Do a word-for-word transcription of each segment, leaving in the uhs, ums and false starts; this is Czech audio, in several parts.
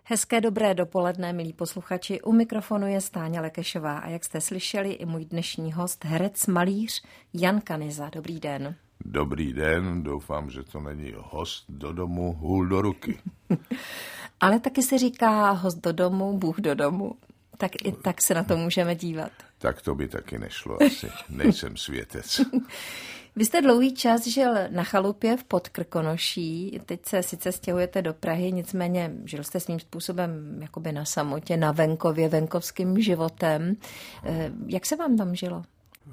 Hezké dobré dopoledne, milí posluchači. U mikrofonu je Stáňa Lekešová a jak jste slyšeli, i můj dnešní host, herec, malíř Jan Kanyza. Dobrý den. Dobrý den, doufám, že to není host do domu, hůl do ruky. Ale taky se říká host do domu, Bůh do domu. Tak i tak se na to můžeme dívat. Tak to by taky nešlo asi. Nejsem světec. Vy jste dlouhý čas žil na chalupě v Podkrkonoší, teď se sice stěhujete do Prahy, nicméně žil jste svým způsobem jakoby na samotě, na venkově, venkovským životem. Jak se vám tam žilo?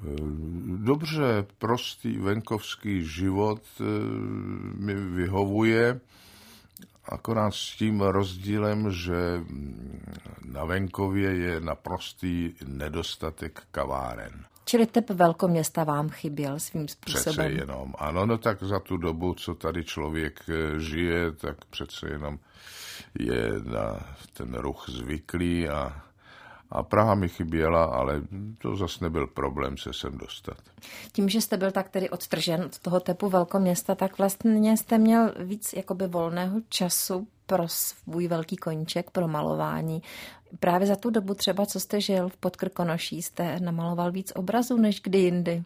Dobře, prostý venkovský život mi vyhovuje, akorát s tím rozdílem, že na venkově je naprostý nedostatek kaváren. Čili typ velkoměsta vám chyběl svým způsobem? Přece jenom. Ano, no tak za tu dobu, co tady člověk žije, tak přece jenom je na ten ruch zvyklý a, a Praha mi chyběla, ale to zase nebyl problém se sem dostat. Tím, že jste byl tak tedy odtržen od toho typu velkoměsta, tak vlastně jste měl víc jakoby volného času pro svůj velký koníček, pro malování. Právě za tu dobu třeba, co jste žil v Podkrkonoší, jste namaloval víc obrazů než kdy jindy?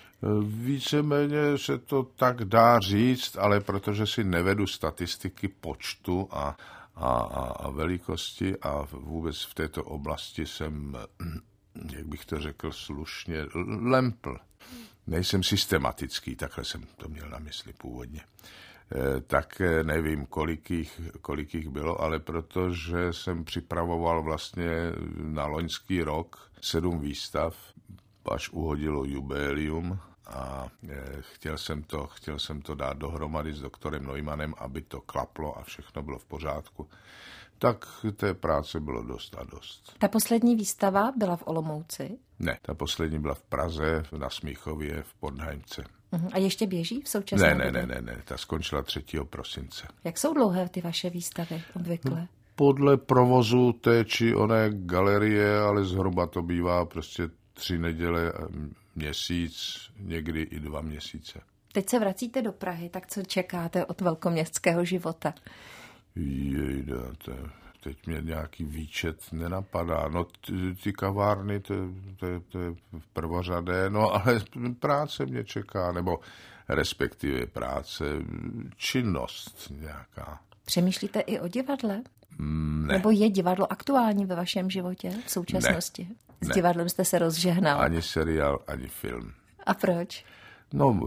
Víceméně se to tak dá říct, ale protože si nevedu statistiky počtu a, a, a velikosti a vůbec v této oblasti jsem, jak bych to řekl slušně, lempl. Nejsem systematický, takhle jsem to měl na mysli původně. Tak nevím, kolik jich, kolik jich bylo, ale protože jsem připravoval vlastně na loňský rok sedm výstav, až uhodilo jubileum a chtěl jsem to, chtěl jsem to dát dohromady s doktorem Neumannem, aby to klaplo a všechno bylo v pořádku. Tak té práce bylo dost a dost. Ta poslední výstava byla v Olomouci? Ne, ta poslední byla v Praze, na Smíchově, v Podhajmce. A ještě běží v současné ne, době? Ne, ne, ne, ne, ta skončila třetího prosince. Jak jsou dlouhé ty vaše výstavy obvykle? Podle provozu té či oné galerie, ale zhruba to bývá prostě tři neděle, měsíc, někdy i dva měsíce. Teď se vracíte do Prahy, tak co čekáte od velkoměstského života? Jejda, to, teď mě nějaký výčet nenapadá. No ty, ty kavárny, to, to, to je prvořadé, no ale práce mě čeká, nebo respektive práce, činnost nějaká. Přemýšlíte i o divadle? Ne. Nebo je divadlo aktuální ve vašem životě v současnosti? Ne. S ne. divadlem jste se rozžehnal. Ani seriál, ani film. A proč? No,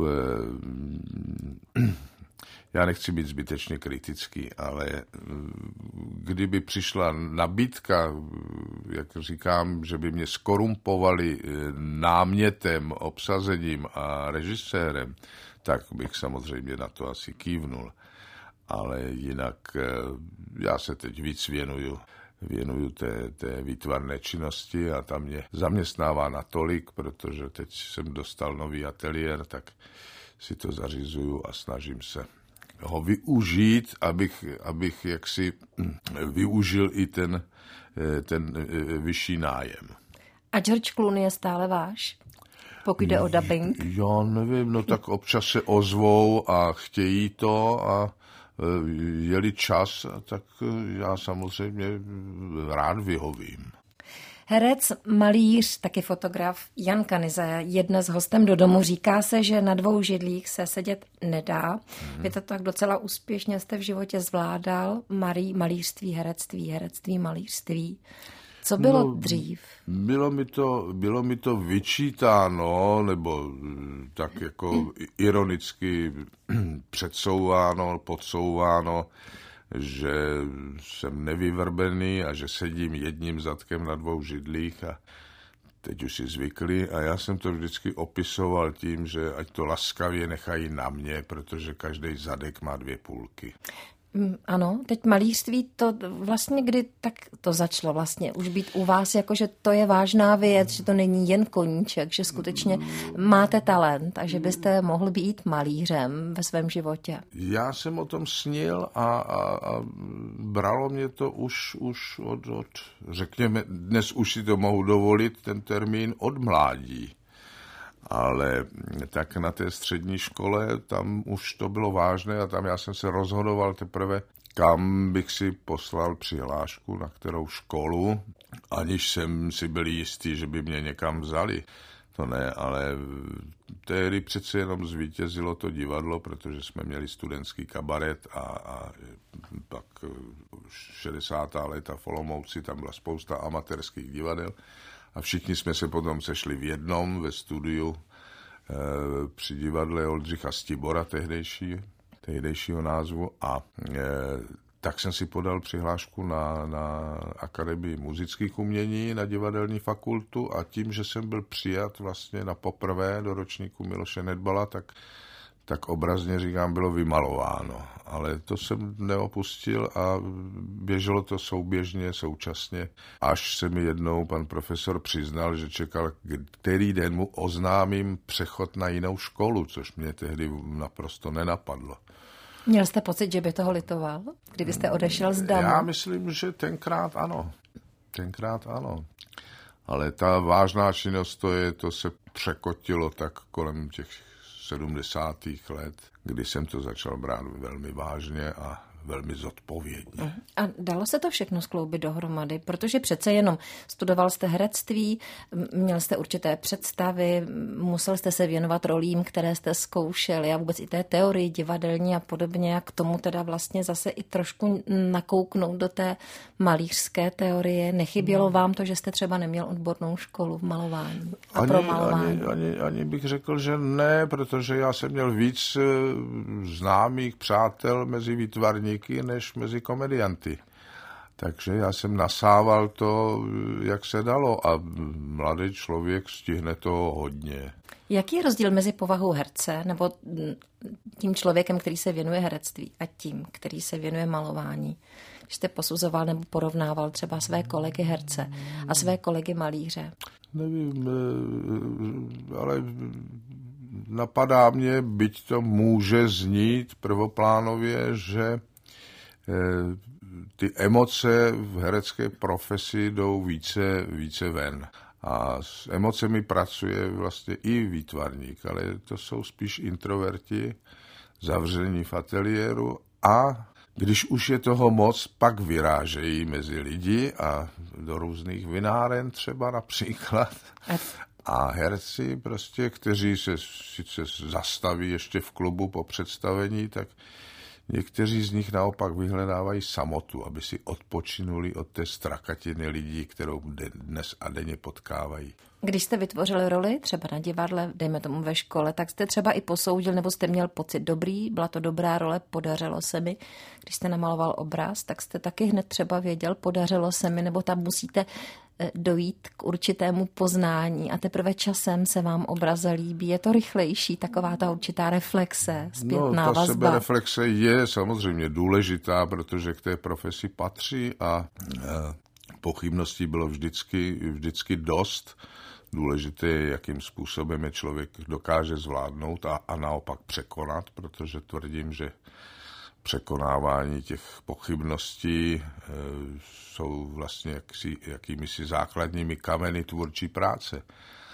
e, já nechci být zbytečně kritický, ale kdyby přišla nabídka, jak říkám, že by mě skorumpovali námětem, obsazením a režisérem, tak bych samozřejmě na to asi kývnul. Ale jinak já se teď víc věnuju, věnuju té, té výtvarné činnosti a tam mě zaměstnává natolik, protože teď jsem dostal nový ateliér, tak si to zařizuju a snažím se ho využít, abych, abych jaksi využil i ten, ten vyšší nájem. A George Clooney je stále váš? Pokud jde o dubbing? Já nevím, no tak občas se ozvou a chtějí to a je-li čas, tak já samozřejmě rád vyhovím. Herec, malíř, taky fotograf Jan Kanyza je dnes hostem do domu. Říká se, že na dvou židlích se sedět nedá. Hmm. Vy to tak docela úspěšně jste v životě zvládal. Malí, malířství, herectví, herectví, malířství. Co bylo no, dřív? Bylo mi to, bylo mi to vyčítáno, nebo tak jako ironicky předsouváno, podsouváno, že jsem nevyvrbený a že sedím jedním zadkem na dvou židlích a teď už si zvykli a já jsem to vždycky opisoval tím, že ať to laskavě nechají na mě, protože každý zadek má dvě půlky. Ano, teď malířství, to vlastně kdy tak to začalo vlastně už být u vás, jakože to je vážná věc, že to není jen koníček, že skutečně máte talent a že byste mohl být malířem ve svém životě. Já jsem o tom snil a, a, a bralo mě to už, už od, od, řekněme, dnes už si to mohu dovolit, ten termín od mládí. Ale tak na té střední škole, tam už to bylo vážné a tam já jsem se rozhodoval teprve, kam bych si poslal přihlášku, na kterou školu, aniž jsem si byl jistý, že by mě někam vzali. To ne, ale tehdy přece jenom zvítězilo to divadlo, protože jsme měli studentský kabaret a, a pak šedesátá léta v Olomouci, tam byla spousta amatérských divadel a všichni jsme se potom sešli v jednom ve studiu e, při divadle Oldřicha Stibora, tehdejší, tehdejšího názvu a e, tak jsem si podal přihlášku na, na Akademii muzických umění, na divadelní fakultu a tím, že jsem byl přijat vlastně na poprvé do ročníku Miloše Nedbala, tak, tak obrazně říkám, bylo vymalováno. Ale to jsem neopustil a běželo to souběžně, současně, až se mi jednou pan profesor přiznal, že čekal, který den mu oznámím přechod na jinou školu, což mě tehdy naprosto nenapadlo. Měl jste pocit, že by toho litoval, kdybyste odešel z damu? Já myslím, že tenkrát ano. Tenkrát ano. Ale ta vážná činnost, to, je, to se překotilo tak kolem těch sedmdesátých let, kdy jsem to začal brát velmi vážně a velmi zodpovědně. A dalo se to všechno skloubit dohromady, protože přece jenom studoval jste herectví, měl jste určité představy, musel jste se věnovat rolím, které jste zkoušeli a vůbec i té teorii divadelní a podobně, a k tomu teda vlastně zase i trošku nakouknout do té malířské teorie. Nechybělo no. vám to, že jste třeba neměl odbornou školu v malování a ani, pro malování? Ani, ani, ani bych řekl, že ne, protože já jsem měl víc známých přátel mezi výtvarníky než mezi komedianty. Takže já jsem nasával to, jak se dalo a mladý člověk stihne to hodně. Jaký je rozdíl mezi povahou herce nebo tím člověkem, který se věnuje herectví a tím, který se věnuje malování? Když jste posuzoval nebo porovnával třeba své kolegy herce a své kolegy malíře? Nevím, ale napadá mě, byť to může znít prvoplánově, že ty emoce v herecké profesi jdou více, více ven. A s emocemi pracuje vlastně i výtvarník, ale to jsou spíš introverti, zavření v ateliéru a když už je toho moc, pak vyrážejí mezi lidi a do různých vináren třeba například. A herci prostě, kteří se sice zastaví ještě v klubu po představení, tak někteří z nich naopak vyhledávají samotu, aby si odpočinuli od té strakatiny lidí, kterou dnes a denně potkávají. Když jste vytvořili roli, třeba na divadle, dejme tomu ve škole, tak jste třeba i posoudil, nebo jste měl pocit dobrý, byla to dobrá role, podařilo se mi. Když jste namaloval obraz, tak jste taky hned třeba věděl, podařilo se mi, nebo tam musíte dojít k určitému poznání a teprve časem se vám obraz líbí. Je to rychlejší, taková ta určitá reflexe, zpětná no, ta vazba? sebereflexe je samozřejmě důležitá, protože k té profesi patří a e, pochybností bylo vždycky, vždycky dost. Důležité je, jakým způsobem je člověk dokáže zvládnout a, a naopak překonat, protože tvrdím, že překonávání těch pochybností e, jsou vlastně jaksi, jakými si základními kameny tvůrčí práce.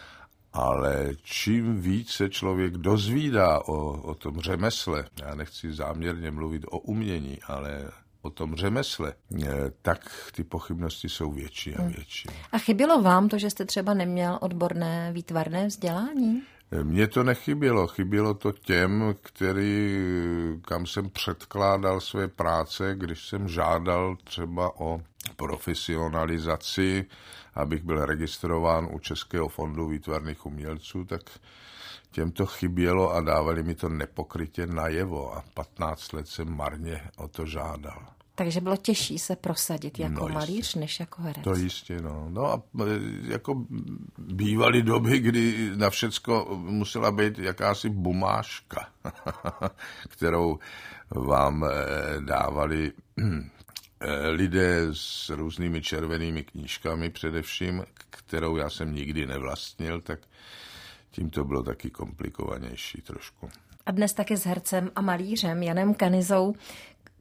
Ale čím více člověk dozvídá o, o tom řemesle, já nechci záměrně mluvit o umění, ale o tom řemesle, tak ty pochybnosti jsou větší a větší. A chybělo vám to, že jste třeba neměl odborné výtvarné vzdělání? Mně to nechybělo, chybělo to těm, který, kam jsem předkládal své práce, když jsem žádal třeba o profesionalizaci, abych byl registrován u Českého fondu výtvarných umělců, tak těm to chybělo a dávali mi to nepokrytě najevo a patnáct let jsem marně o to žádal. Takže bylo těžší se prosadit jako no malíř, než jako herec. To jistě, no. No a jako bývaly doby, kdy na všecko musela být jakási bumážka, kterou vám dávali lidé s různými červenými knížkami především, kterou já jsem nikdy nevlastnil, tak tím to bylo taky komplikovanější trošku. A dnes taky s hercem a malířem Janem Kanizou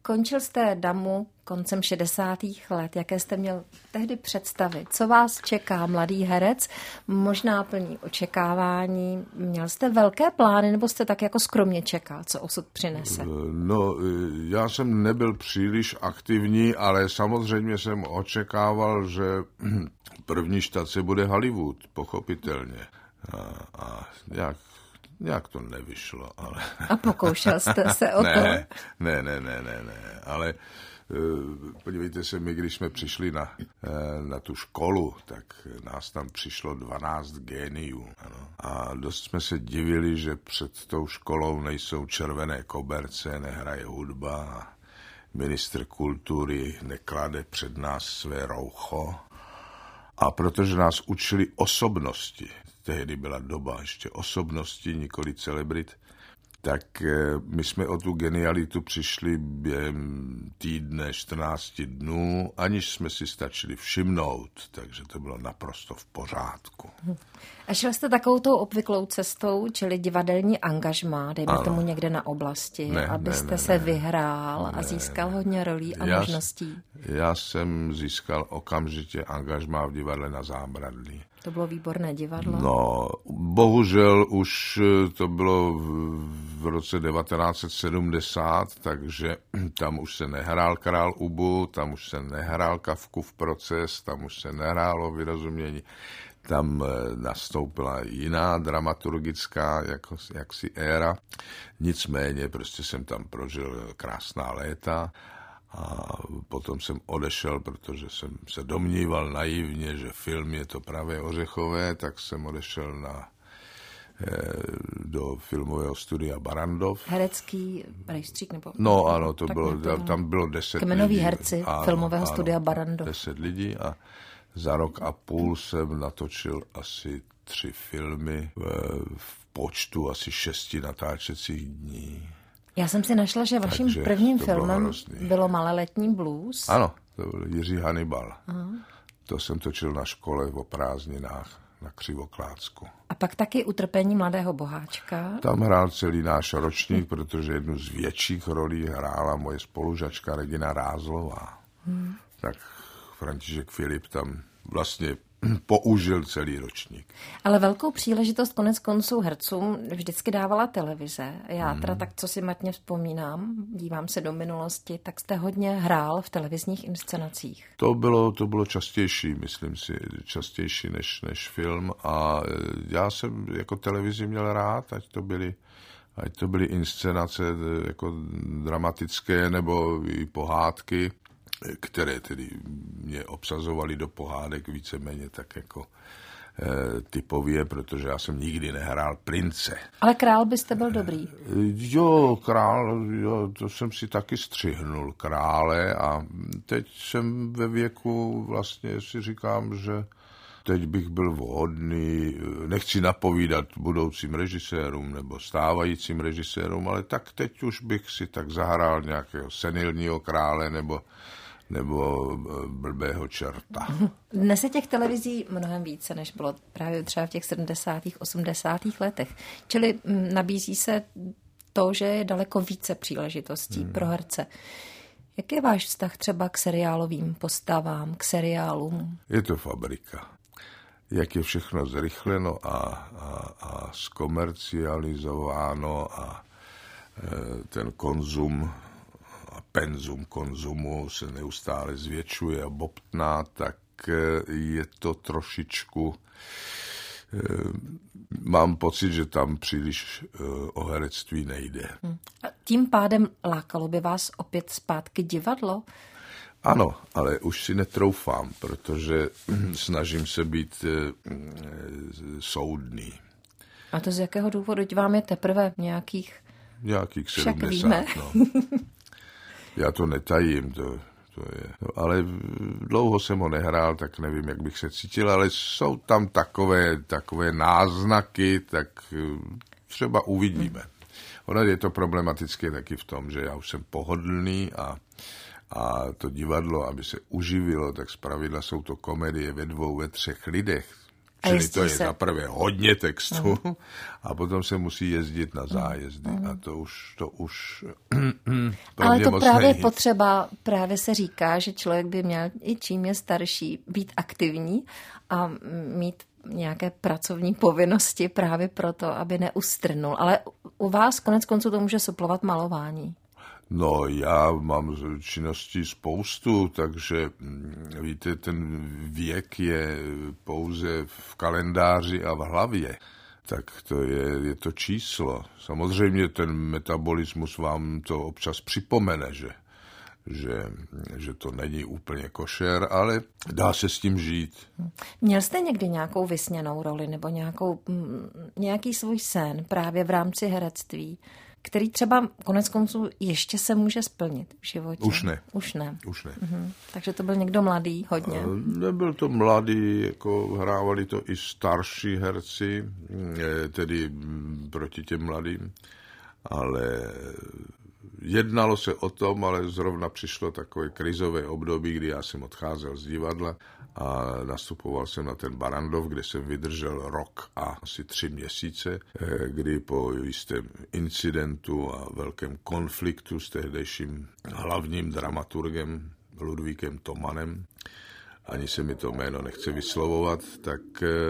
Končil jste Damu koncem šedesátých let. Jaké jste měl tehdy představy? Co vás čeká, mladý herec? Možná plní očekávání. Měl jste velké plány, nebo jste tak jako skromně čekal, co osud přinese? No, já jsem nebyl příliš aktivní, ale samozřejmě jsem očekával, že první štace bude Hollywood, pochopitelně. A, a nějak, nějak to nevyšlo, ale... A pokoušel jste se o ne, to? Ne, ne, ne, ne, ne, ale podívejte se, my když jsme přišli na, na tu školu, tak nás tam přišlo dvanáct géniů. Ano. A dost jsme se divili, že před tou školou nejsou červené koberce, nehraje hudba, ministr kultury neklade před nás své roucho. A protože nás učili osobnosti, tehdy byla doba ještě osobnosti, nikoli celebrit, tak my jsme o tu genialitu přišli během týdne, čtrnácti dnů, aniž jsme si stačili všimnout, takže to bylo naprosto v pořádku. A šel jste takovou tou obvyklou cestou, čili divadelní angažmá, dejme ano. tomu někde na oblasti, ne, abyste ne, ne, se ne, vyhrál ne, a získal hodně rolí a já, možností? Já jsem získal okamžitě angažmá v divadle Na Zábradlí. To bylo výborné divadlo. No, bohužel už to bylo v, v roce devatenáct set sedmdesát, takže tam už se nehrál Král Ubu, tam už se nehrál Kafkův proces, tam už se nehrálo Vyrozumění. Tam nastoupila jiná dramaturgická jako, jaksi éra. Nicméně prostě jsem tam prožil krásná léta. A potom jsem odešel, protože jsem se domníval naivně, že film je to pravé ořechové, tak jsem odešel na, do filmového studia Barrandov. Herecký rejstřík nebo? No ano, to bylo, to, tam bylo deset Kmenoví lidí. herci ano, filmového ano, studia Barrandov. Deset lidí a za rok a půl jsem natočil asi tři filmy v, v počtu asi šesti natáčecích dní. Já jsem si našla, že vaším Takže prvním bylo filmem hrozný. bylo Maloletní blues. Ano, to byl Jiří Hannibal. Aha. To jsem točil na škole o prázdninách na Křivoklácku. A pak taky Utrpení mladého boháčka. Tam hrál celý náš ročník, protože jednu z větších rolí hrála moje spolužačka Regina Rázlová. Hmm. Tak František Filip tam vlastně použil celý ročník. Ale velkou příležitost konec konců hercům vždycky dávala televize. Já teda tak, co si matně vzpomínám, dívám se do minulosti, tak jste hodně hrál v televizních inscenacích. To bylo, to bylo častější, myslím si, častější než, než film a já jsem jako televizi měl rád, ať to byly ať to byly inscenace jako dramatické nebo i pohádky, které tedy mě obsazovaly do pohádek víceméně tak jako e, typově, protože já jsem nikdy nehrál prince. Ale král byste byl dobrý. Jo, král, jo, to jsem si taky střihnul krále a teď jsem ve věku, vlastně si říkám, že teď bych byl vhodný, nechci napovídat budoucím režisérům nebo stávajícím režisérům, ale tak teď už bych si tak zahrál nějakého senilního krále nebo nebo blbého čerta. Dnes je těch televizí mnohem více, než bylo právě třeba v těch sedmdesátých, osmdesátých letech. Čili nabízí se to, že je daleko více příležitostí hmm. pro herce. Jak je váš vztah třeba k seriálovým postavám, k seriálům? Je to fabrika. Jak je všechno zrychleno a, a, a zkomercializováno a e, ten konzum a penzum konzumu se neustále zvětšuje a bobtná, tak je to trošičku... Mám pocit, že tam příliš o herectví nejde. Hmm. A tím pádem lákalo by vás opět zpátky divadlo? Ano, ale už si netroufám, protože snažím se být soudný. A to z jakého důvodu? Vám je teprve nějakých... Nějakých sedmdesát, no. Já to netajím, to, to je. No, ale dlouho jsem ho nehrál, tak nevím, jak bych se cítil, ale jsou tam takové, takové náznaky, tak třeba uvidíme. Ono je to problematické taky v tom, že já už jsem pohodlný a, a to divadlo, aby se uživilo, tak zpravidla jsou to komedie ve dvou, ve třech lidech. Čili to je za prvé hodně textu uh-huh. a potom se musí jezdit na zájezdy uh-huh. a to už, to už ale to právě nejít. Potřeba, právě se říká, že člověk by měl i čím je starší být aktivní a mít nějaké pracovní povinnosti právě proto, aby neustrnul. Ale u vás konec konců to může suplovat malování. No, já mám činností spoustu, takže víte, ten věk je pouze v kalendáři a v hlavě. Tak to je, je to číslo. Samozřejmě ten metabolismus vám to občas připomene, že, že, že to není úplně košer, ale dá se s tím žít. Měl jste někdy nějakou vysněnou roli nebo nějakou, nějaký svůj sen právě v rámci herectví, který třeba konec konců ještě se může splnit v životě? Už ne. Už ne. Už ne. Mhm. Takže to byl někdo mladý hodně? Nebyl to mladý, jako hrávali to i starší herci, tedy proti těm mladým, ale jednalo se o tom, ale zrovna přišlo takové krizové období, kdy já jsem odcházel z divadla a nastupoval jsem na ten Barrandov, kde jsem vydržel rok a asi tři měsíce, kdy po jistém incidentu a velkém konfliktu s tehdejším hlavním dramaturgem Ludvíkem Tomanem, ani se mi to jméno nechce vyslovovat, tak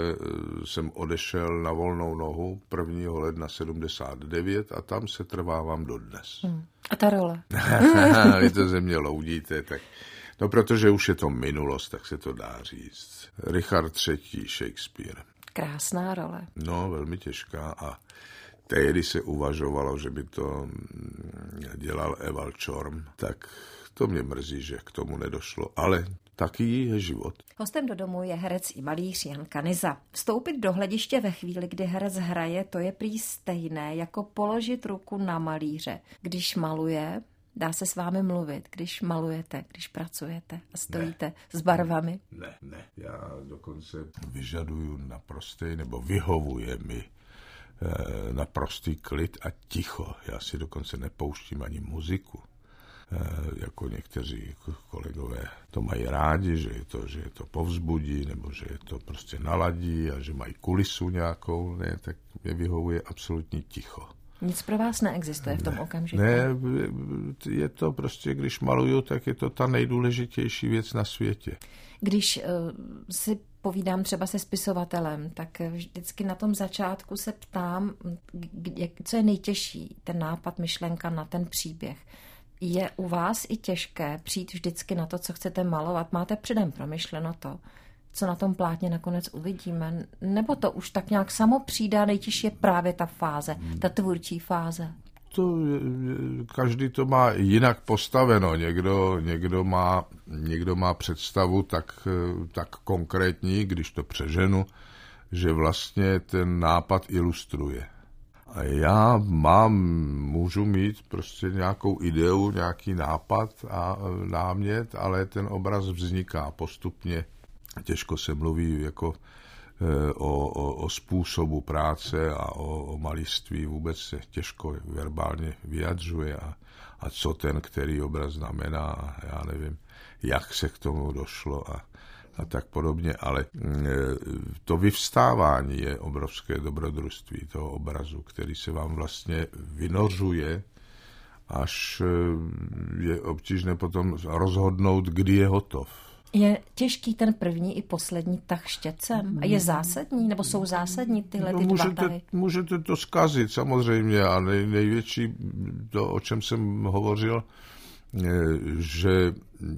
jsem odešel na volnou nohu prvního ledna sedmdesát devět a tam se trvávám dodnes. Hmm. A ta role? Vy to ze mě loudíte, tak... No, protože už je to minulost, tak se to dá říct. Richard třetí. Shakespeare. Krásná role. No, velmi těžká a tehdy se uvažovalo, že by to dělal Eval Čorm, tak to mě mrzí, že k tomu nedošlo, ale taky je život. Hostem do domu je herec i malíř Jan Kanyza. Vstoupit do hlediště ve chvíli, kdy herec hraje, to je prý stejné, jako položit ruku na malíře. Když maluje, dá se s vámi mluvit, když malujete, když pracujete a stojíte ne. s barvami? Ne, ne. Já dokonce vyžaduju naprostý, nebo vyhovuje mi e, naprostý klid a ticho. Já si dokonce nepouštím ani muziku. E, jako někteří kolegové to mají rádi, že je to, že je to povzbudí, nebo že je to prostě naladí a že mají kulisu nějakou. Ne, tak mě vyhovuje absolutní ticho. Nic pro vás neexistuje v tom ne, okamžiku? Ne, je to prostě, když maluju, tak je to ta nejdůležitější věc na světě. Když uh, si povídám třeba se spisovatelem, tak vždycky na tom začátku se ptám, jak, co je nejtěžší, ten nápad, myšlenka na ten příběh. Je u vás i těžké přijít vždycky na to, co chcete malovat? Máte předem promyšleno to, co na tom plátně nakonec uvidíme? Nebo to už tak nějak samo přijde a nejtěžší je právě ta fáze, ta tvůrčí fáze? To, každý to má jinak postaveno. Někdo, někdo, má, někdo má představu tak, tak konkrétní, když to přeženu, že vlastně ten nápad ilustruje. A já mám, můžu mít prostě nějakou ideu, nějaký nápad a námět, ale ten obraz vzniká postupně. Těžko se mluví jako o, o, o způsobu práce a o, o malířství. Vůbec se těžko verbálně vyjadřuje a, a co ten, který obraz znamená a já nevím, jak se k tomu došlo a, a tak podobně. Ale to vyvstávání je obrovské dobrodružství toho obrazu, který se vám vlastně vynořuje, až je obtížné potom rozhodnout, kdy je hotov. Je těžký ten první i poslední tah štětcem? A je zásadní? Nebo jsou zásadní tyhle no, ty můžete, dva tahy? Můžete to zkazit samozřejmě a nej, největší, to, o čem jsem hovořil, že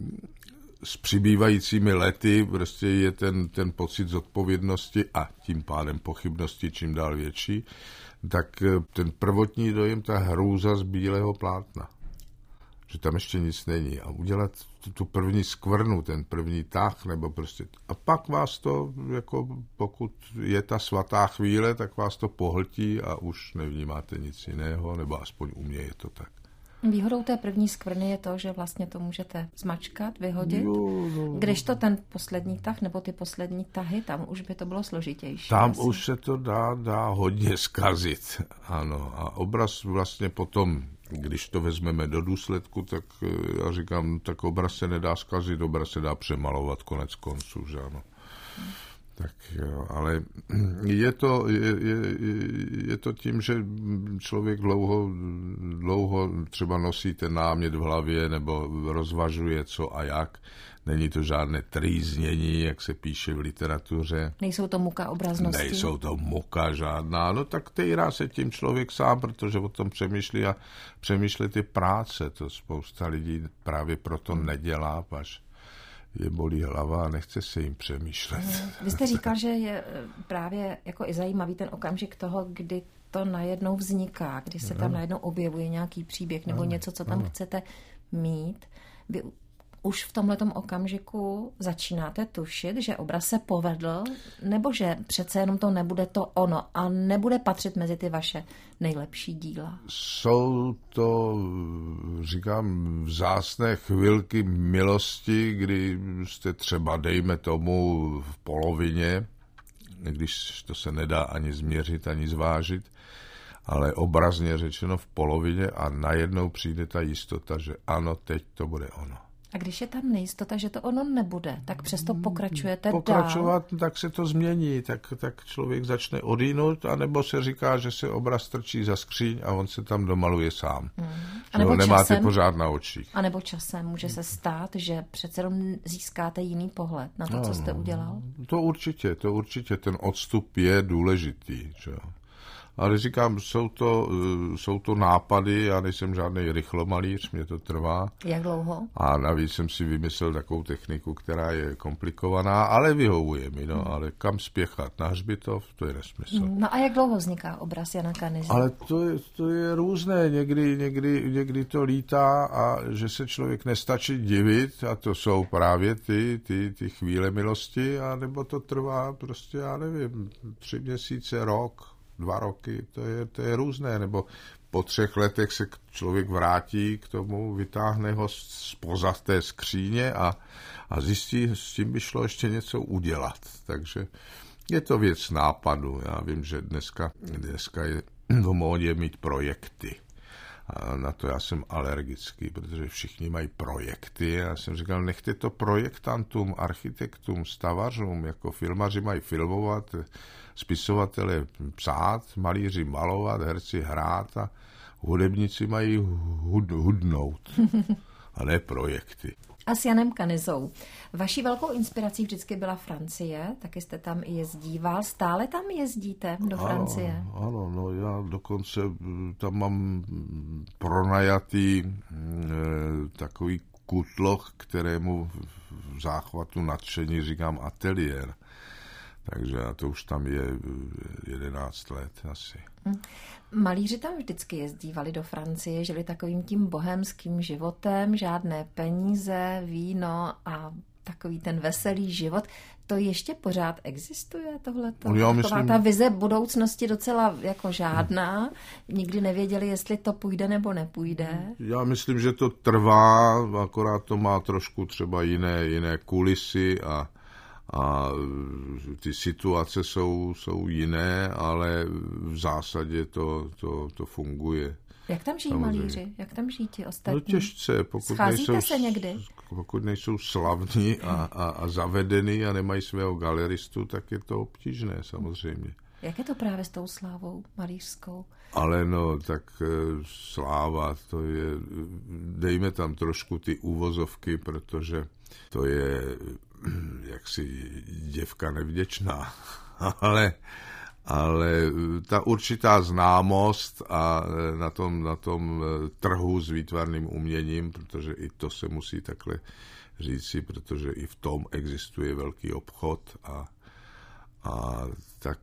s přibývajícími lety prostě je ten, ten pocit zodpovědnosti a tím pádem pochybnosti čím dál větší, tak ten prvotní dojem, ta hrůza z bílého plátna. Že tam ještě nic není. A udělat tu první skvrnu, ten první tah, nebo prostě... A pak vás to, jako pokud je ta svatá chvíle, tak vás to pohltí a už nevnímáte nic jiného, nebo aspoň u mě je to tak. Výhodou té první skvrny je to, že vlastně to můžete zmačkat, vyhodit. Jo, no, když to ten poslední tah, nebo ty poslední tahy, tam už by to bylo složitější. Tam asi. Už se to dá, dá hodně zkazit. Ano. A obraz vlastně potom, když to vezmeme do důsledku, tak já říkám, tak obraz se nedá zkazit, obraz se dá přemalovat konec konců, že ano. Tak jo, ale je to, je, je, je to tím, že člověk dlouho, dlouho třeba nosí ten námět v hlavě nebo rozvažuje co a jak. Není to žádné trýznění, jak se píše v literatuře. Nejsou to muka obraznosti? Nejsou to muka žádná. No tak týrá se tím člověk sám, protože o tom přemýšlí a přemýšlet je práce. To spousta lidí právě proto nedělá, až je bolí hlava a nechce se jim přemýšlet. Vy jste říkal, že je právě jako i zajímavý ten okamžik toho, kdy to najednou vzniká, kdy se tam najednou objevuje nějaký příběh nebo ano, něco, co tam ano. chcete mít. Vy už v tomhletom okamžiku začínáte tušit, že obraz se povedl, nebo že přece jenom to nebude to ono a nebude patřit mezi ty vaše nejlepší díla? Jsou to, říkám, vzácné chvilky milosti, kdy jste třeba, dejme tomu, v polovině, když to se nedá ani změřit, ani zvážit, ale obrazně řečeno v polovině a najednou přijde ta jistota, že ano, teď to bude ono. A když je tam nejistota, že to ono nebude, tak přesto pokračujete Pokračovat, dál? tak se to změní, tak, tak člověk začne odjinout, anebo se říká, že se obraz trčí za skříň a on se tam domaluje sám. Hmm. A nebo nemáte časem, pořád na očích. A nebo časem může se stát, že přece jenom získáte jiný pohled na to, no, co jste udělal? To určitě, to určitě, ten odstup je důležitý, že jo. Ale říkám, jsou to, jsou to nápady, já nejsem žádný rychlomalíř, mě to trvá. Jak dlouho? A navíc jsem si vymyslel takovou techniku, která je komplikovaná, ale vyhovuje mi, no, hmm. ale kam spěchat? Na hřbitov? To je nesmysl. No a jak dlouho vzniká obraz Jana Kanyzy? Ale to je, to je různé, někdy, někdy, někdy to lítá a že se člověk nestačí divit a to jsou právě ty, ty, ty chvíle milosti, a nebo to trvá prostě, já nevím, tři měsíce, rok. Dva roky, to je, to je různé, nebo po třech letech se člověk vrátí k tomu, vytáhne ho zpoza té skříně a, a zjistí, s tím by šlo ještě něco udělat. Takže je to věc nápadu. Já vím, že dneska, dneska je v módě mít projekty. A na to já jsem alergický, protože všichni mají projekty. Já jsem říkal, nechte to projektantům, architektům, stavařům, jako filmaři mají filmovat, spisovatelé psát, malíři malovat, herci hrát a hudebníci mají hud, hudnout, a ne projekty. A s Janem Kanyzou. Vaší velkou inspirací vždycky byla Francie, taky jste tam i jezdíval. Stále tam jezdíte do Francie? Ano, ano, no já dokonce tam mám pronajatý e, takový kutloch, kterému v záchvatu nadšení říkám ateliér. Takže to už tam je jedenáct let asi. Malíři tam vždycky jezdívali do Francie, žili takovým tím bohemským životem, žádné peníze, víno a takový ten veselý život. To ještě pořád existuje tohleto? Já Taková myslím... ta vize budoucnosti docela jako žádná. Nikdy nevěděli, jestli to půjde nebo nepůjde. Já myslím, že to trvá, akorát to má trošku třeba jiné, jiné kulisy a A ty situace jsou, jsou jiné, ale v zásadě to, to, to funguje. Jak tam žijí samozřejmě malíři? Jak tam žijí ti ostatní? No těžce. Pokud Scházíte nejsou, se někdy? Pokud nejsou slavní a, a, a zavedení a nemají svého galeristu, tak je to obtížné samozřejmě. Jak je to právě s tou slávou malířskou? Ale no, tak sláva, to je, dejme tam trošku ty úvozovky, protože to je jaksi děvka nevděčná, ale, ale ta určitá známost a na tom, na tom trhu s výtvarným uměním, protože i to se musí takhle říci, protože i v tom existuje velký obchod a, a tak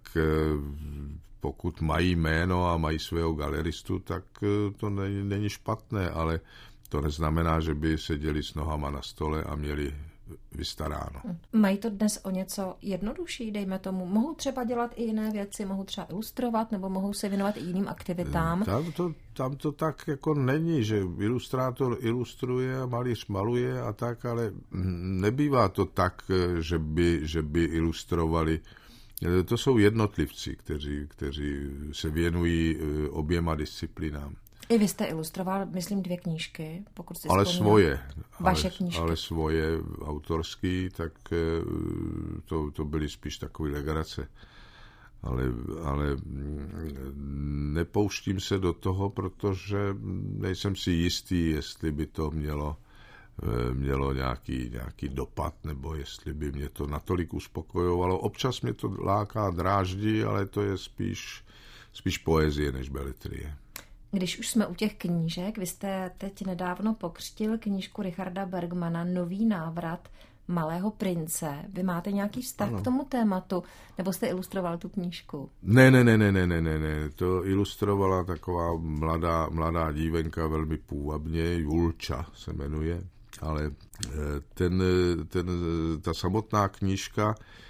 pokud mají jméno a mají svého galeristu, tak to není, není špatné, ale to neznamená, že by seděli s nohama na stole a měli vystaráno. Mají to dnes o něco jednodušší, dejme tomu. Mohou třeba dělat i jiné věci, mohou třeba ilustrovat, nebo mohou se věnovat i jiným aktivitám. Tam to, tam to tak jako není, že ilustrátor ilustruje a malíř maluje a tak, ale nebývá to tak, že by, že by ilustrovali. To jsou jednotlivci, kteří, kteří se věnují oběma disciplinám. I vy jste ilustroval, myslím, dvě knížky, pokud si Ale vzpomínám. svoje. Vaše ale, knížky. Ale svoje autorský, tak to, to byly spíš takové legrace. Ale, ale nepouštím se do toho, protože nejsem si jistý, jestli by to mělo, mělo nějaký, nějaký dopad, nebo jestli by mě to natolik uspokojovalo. Občas mě to láká, dráždí, ale to je spíš, spíš poezie než beletrie. Když už jsme u těch knížek, vy jste teď nedávno pokřtil knížku Richarda Bergmana Nový návrat Malého prince. Vy máte nějaký vztah ano. k tomu tématu? Nebo jste ilustroval tu knížku? Ne, ne, ne, ne, ne, ne, ne, ne. To ilustrovala taková mladá, mladá dívenka, velmi půvabně, Julča se jmenuje. Ale ten, ten, ta samotná knížka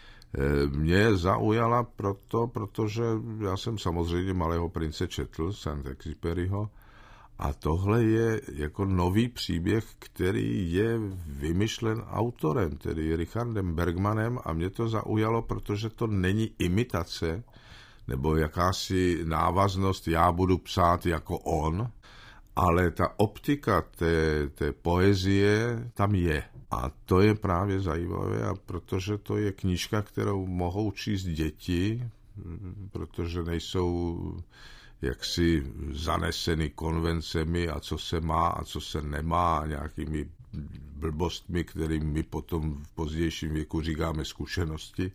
mě zaujala proto, protože já jsem samozřejmě Malého prince četl, Saint-Exupéryho, a tohle je jako nový příběh, který je vymyšlen autorem, tedy Richardem Bergmanem, a mě to zaujalo, protože to není imitace nebo jakási návaznost, já budu psát jako on, ale ta optika té, té poezie tam je. A to je právě zajímavé, a protože to je knížka, kterou mohou číst děti, protože nejsou jaksi zaneseny konvencemi a co se má a co se nemá, nějakými blbostmi, kterým my potom v pozdějším věku říkáme zkušenosti,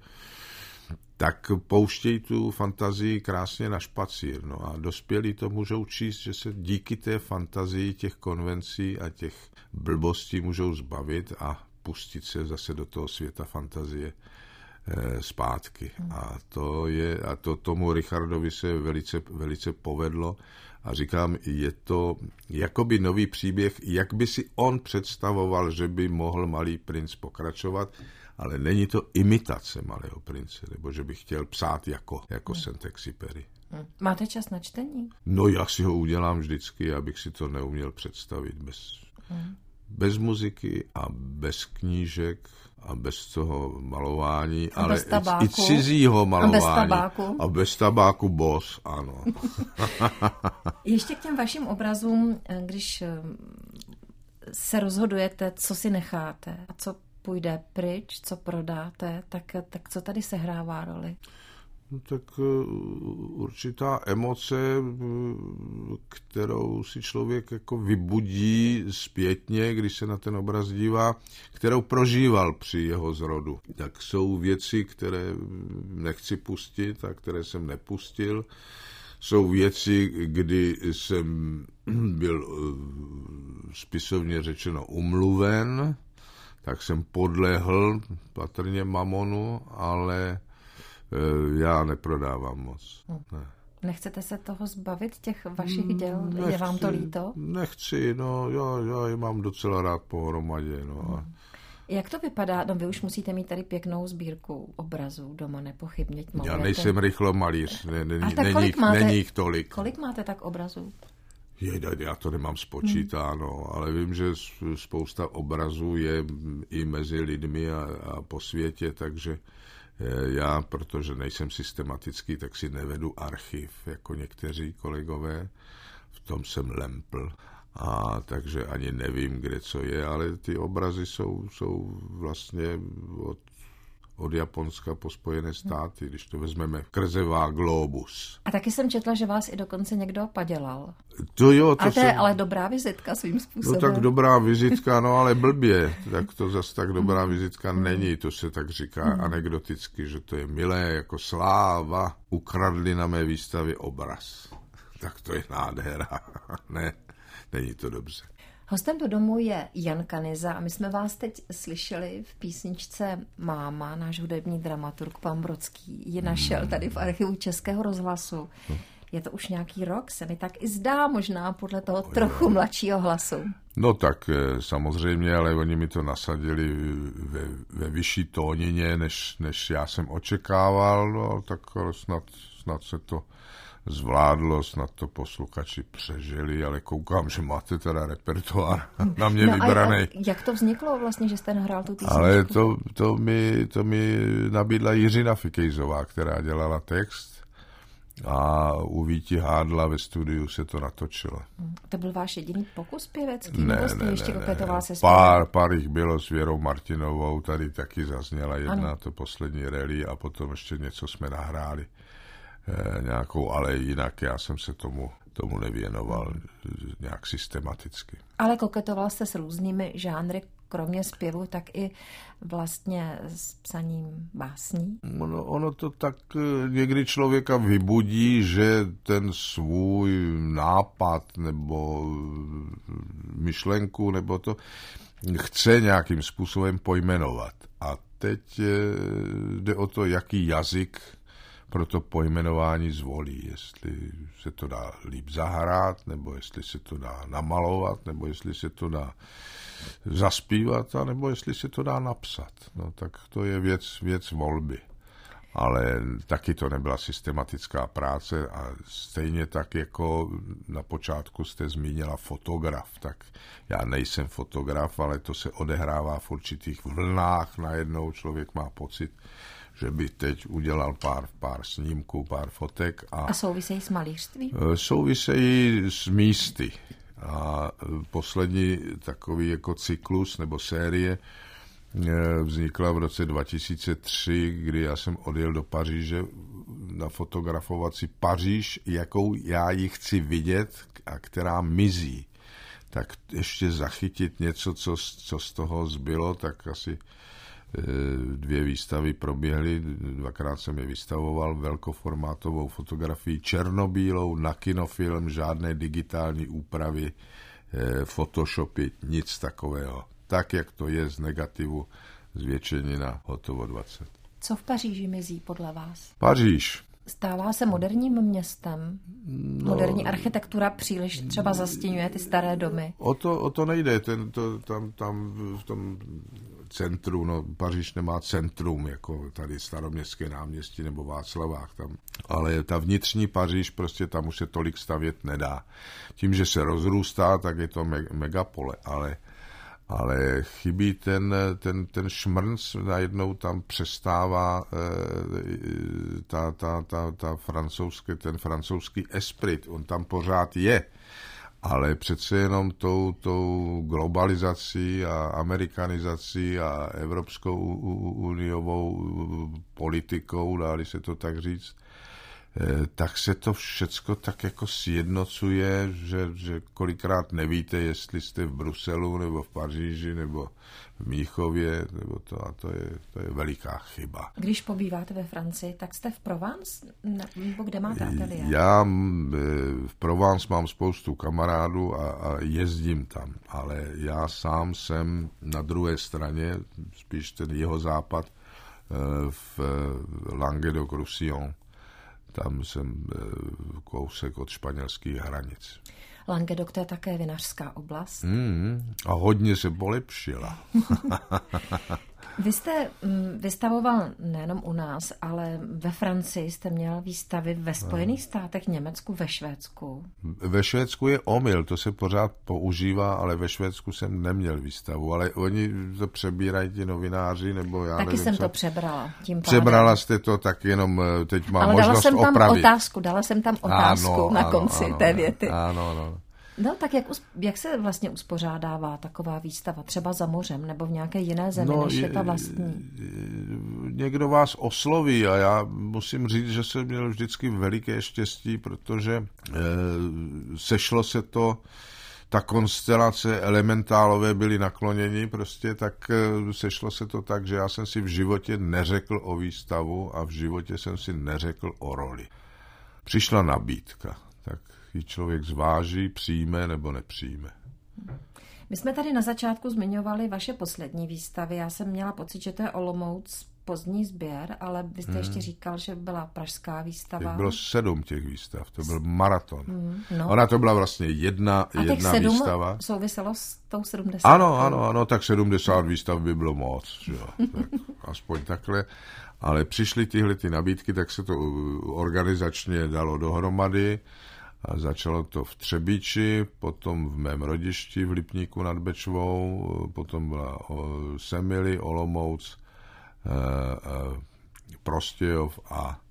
tak pouštějí tu fantazii krásně na špacír. No a dospělí to můžou číst, že se díky té fantazii těch konvencí a těch blbostí můžou zbavit a pustit se zase do toho světa fantazie e, zpátky. Hmm. A to je, a to tomu Richardovi se velice, velice povedlo. A říkám, je to jakoby nový příběh, jak by si on představoval, že by mohl Malý princ pokračovat, ale není to imitace Malého prince, nebo že bych chtěl psát jako, jako hmm. Saint-Exupéry. Hmm. Máte čas na čtení? No já si ho udělám vždycky, abych si to neuměl představit bez, hmm. bez muziky a bez knížek a bez toho malování, a ale bez i, i cizího malování. A bez tabáku. A bez tabáku bos, ano. Ještě k těm vašim obrazům, když se rozhodujete, co si necháte a co půjde pryč, co prodáte, tak, tak co tady sehrává roli? No, tak určitá emoce, kterou si člověk jako vybudí zpětně, když se na ten obraz dívá, kterou prožíval při jeho zrodu. Tak jsou věci, které nechci pustit a které jsem nepustil. Jsou věci, kdy jsem byl spisovně řečeno umluven, tak jsem podlehl patrně mamonu, ale já neprodávám moc. Ne. Nechcete se toho zbavit, těch vašich děl? Nechci, je vám to líto? Nechci, no, já, já je mám docela rád pohromadě. No. Hmm. Jak to vypadá? No, vy už musíte mít tady pěknou sbírku obrazů doma, nepochybně. Já nejsem rychlomalíř, ne, ne, není, není jich tolik. Kolik máte tak obrazů? Je, já to nemám spočítáno, hmm. ale vím, že spousta obrazů je i mezi lidmi a, a po světě, takže já, protože nejsem systematický, tak si nevedu archiv, jako někteří kolegové, v tom jsem lempl, a takže ani nevím, kde co je, ale ty obrazy jsou, jsou vlastně od, od Japonska po Spojené státy, když to vezmeme Krzevá globus. A taky jsem četla, že vás i dokonce někdo padělal. To jo, to a to je jsem... ale dobrá vizitka svým způsobem. No tak dobrá vizitka, no ale blbě. Tak to zase tak dobrá vizitka není. To se tak říká hmm. anekdoticky, že to je milé jako sláva. Ukradli na mé výstavě obraz. Tak to je nádhera. Ne, není to dobře. Hostem do domu je Jan Kanyza a my jsme vás teď slyšeli v písničce Máma, náš hudební dramaturg pan Brodský ji našel tady v archivu Českého rozhlasu. Je to už nějaký rok, se mi tak i zdá, možná podle toho trochu mladšího hlasu. No tak samozřejmě, ale oni mi to nasadili ve, ve vyšší tónině, než, než já jsem očekával, no tak snad, snad se to zvládlo, snad to posluchači přežili, ale koukám, že máte teda repertoár na mě no vybraný. Jak to vzniklo vlastně, že jste nahrál tu písničku? Ale to, to, mi, to mi nabídla Jiřina Fikejzová, která dělala text, A u Víti Hádla ve studiu se to natočilo. To byl váš jediný pokus pěvecký? Ne, nebo jste ne, ještě ne, koketoval ne. se zpěvem? Pár, pár jich bylo s Věrou Martinovou, tady taky zazněla jedna, ano. To poslední rally a potom ještě něco jsme nahráli e, nějakou, ale jinak já jsem se tomu, tomu nevěnoval nějak systematicky. Ale koketoval jste s různými žánry, kromě zpěvu, tak i vlastně s psaním básní? Ono, ono to tak někdy člověka vybudí, že ten svůj nápad nebo myšlenku nebo to chce nějakým způsobem pojmenovat. A teď jde o to, jaký jazyk pro to pojmenování zvolí. Jestli se to dá líp zahrát, nebo jestli se to dá namalovat, nebo jestli se to dá zaspívat, nebo jestli se to dá napsat. No tak to je věc, věc volby. Ale taky to nebyla systematická práce a stejně tak, jako na počátku jste zmínila fotograf, tak já nejsem fotograf, ale to se odehrává v určitých vlnách. Najednou člověk má pocit, že by teď udělal pár, pár snímků, pár fotek. A, a souvisejí s malířstvím? Souvisejí s místy. A poslední takový jako cyklus nebo série vznikla v roce dva tisíce tři, kdy já jsem odjel do Paříže nafotografovat si Paříž, jakou já ji chci vidět a která mizí. Tak ještě zachytit něco, co, co z toho zbylo, tak asi dvě výstavy proběhly, dvakrát jsem je vystavoval, velkoformátovou fotografii černobílou na kinofilm, žádné digitální úpravy, photoshopy, nic takového. Tak, jak to je z negativu zvětšenina hotovo dvacet. Co v Paříži mizí podle vás? Paříž. Stává se moderním městem? No, moderní architektura příliš třeba zastěňuje ty staré domy? O to, o to nejde. Ten, to, tam, tam v tom centru, no Paříž nemá centrum, jako tady Staroměstské náměstí nebo Václavák tam. Ale ta vnitřní Paříž, prostě tam už se tolik stavět nedá. Tím, že se rozrůstá, tak je to me, megapole, ale ale chybí ten, ten, ten šmrnc, najednou tam přestává e, ta, ta, ta, ta francouzské, ten francouzský esprit, on tam pořád je, ale přece jenom tou, tou globalizací a amerikanizací a evropskou uniovou politikou, dá-li se to tak říct, tak se to všecko tak jako sjednocuje, že, že kolikrát nevíte, jestli jste v Bruselu, nebo v Paříži, nebo v Mnichově, nebo to, a to je, to je veliká chyba. Když pobýváte ve Francii, tak jste v Provence? Nebo kde máte ateliér? Já v Provence mám spoustu kamarádů a, a jezdím tam, ale já sám jsem na druhé straně, spíš ten jihozápad, v Languedoc-Roussillon. Tam jsem kousek od španělských hranic. Languedoc, to je také vinařská oblast. Mm, a hodně se polepšila. Vy jste vystavoval nejenom u nás, ale ve Francii jste měl výstavy ve Spojených státech, Německu, ve Švédsku. Ve Švédsku je omyl, to se pořád používá, ale ve Švédsku jsem neměl výstavu, ale oni to přebírají ti novináři, nebo já Taky nevím, jsem co. to přebrala. Tím Přebrala jste to, tak jenom teď mám ale možnost dala jsem tam opravit. otázku, dala jsem tam otázku ano, na ano, konci ano, té věty. Ano, ano. No tak jak, jak se vlastně uspořádává taková výstava? Třeba za mořem nebo v nějaké jiné zemi, no, než je, je ta vlastní? Někdo vás osloví a já musím říct, že jsem měl vždycky veliké štěstí, protože e, sešlo se to, ta konstelace, elementálové byli nakloněni prostě, tak e, sešlo se to tak, že já jsem si v životě neřekl o výstavu a v životě jsem si neřekl o roli. Přišla nabídka, tak ji člověk zváží, přijme nebo nepřijme. My jsme tady na začátku zmiňovali vaše poslední výstavy. Já jsem měla pocit, že to je Olomouc pozdní sběr, ale vy jste hmm. ještě říkal, že byla pražská výstava. Těch bylo sedm těch výstav, to byl maraton. Hmm, no. Ona to byla vlastně jedna, a jedna těch sedm výstava. souviselo s tou sedmdesátou. Ano, ano, ano, tak sedmdesát výstav by bylo moc, že jo, tak aspoň takhle. Ale přišly tyhle ty nabídky, tak se to organizačně dalo dohromady. A začalo to v Třebíči, potom v mém rodišti v Lipníku nad Bečvou, potom byla Semily, Olomouc, Prostějov a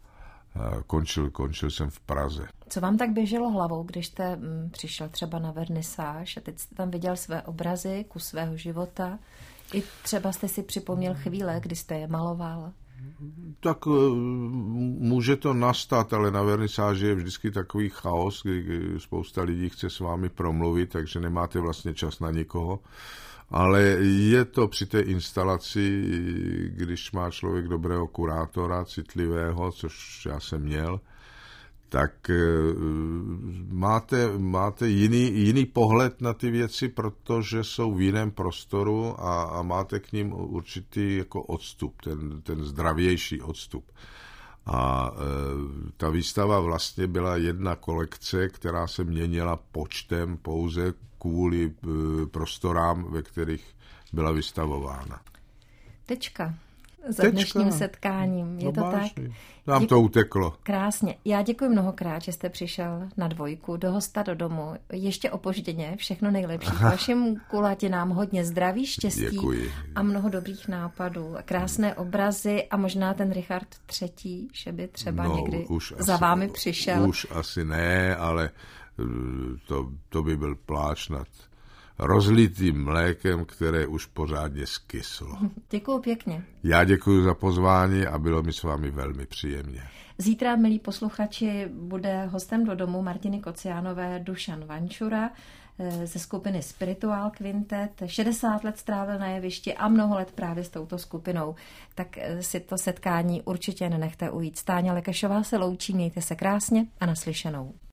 končil, končil jsem v Praze. Co vám tak běželo hlavou, když jste m, přišel třeba na vernisáž a teď jste tam viděl své obrazy, kus svého života? I třeba jste si připomněl chvíle, kdy jste je maloval? Tak může to nastat, ale na vernisáži je vždycky takový chaos, kdy spousta lidí chce s vámi promluvit, takže nemáte vlastně čas na nikoho. Ale je to při té instalaci, když má člověk dobrého kurátora, citlivého, což já jsem měl, tak máte, máte jiný, jiný pohled na ty věci, protože jsou v jiném prostoru a, a máte k ním určitý jako odstup, ten, ten zdravější odstup. A e, ta výstava vlastně byla jedna kolekce, která se měnila počtem pouze kvůli e, prostorám, ve kterých byla vystavována. Tečka. Za Tečka. dnešním setkáním. Je no to vážný. tak? Nám Děk... to uteklo. Krásně. Já děkuji mnohokrát, že jste přišel na Dvojku, do hosta do domu. Ještě opožděně, všechno nejlepší. Vašim kulatinám hodně zdraví, štěstí Děkuji. A mnoho dobrých nápadů. A krásné obrazy a možná ten Richard třetí, že by třeba no, někdy už za asi, vámi přišel. Už asi ne, ale to, to by byl pláč nad rozlitým mlékem, které už pořádně skyslo. Děkuju pěkně. Já děkuji za pozvání a bylo mi s vámi velmi příjemně. Zítra, milí posluchači, bude hostem do domu Martiny Kociánové Dušan Vančura ze skupiny Spiritual Quintet. šedesát let strávil na jevišti a mnoho let právě s touto skupinou. Tak si to setkání určitě nenechte ujít. Stáňa Lekešová se loučí, mějte se krásně a naslyšenou.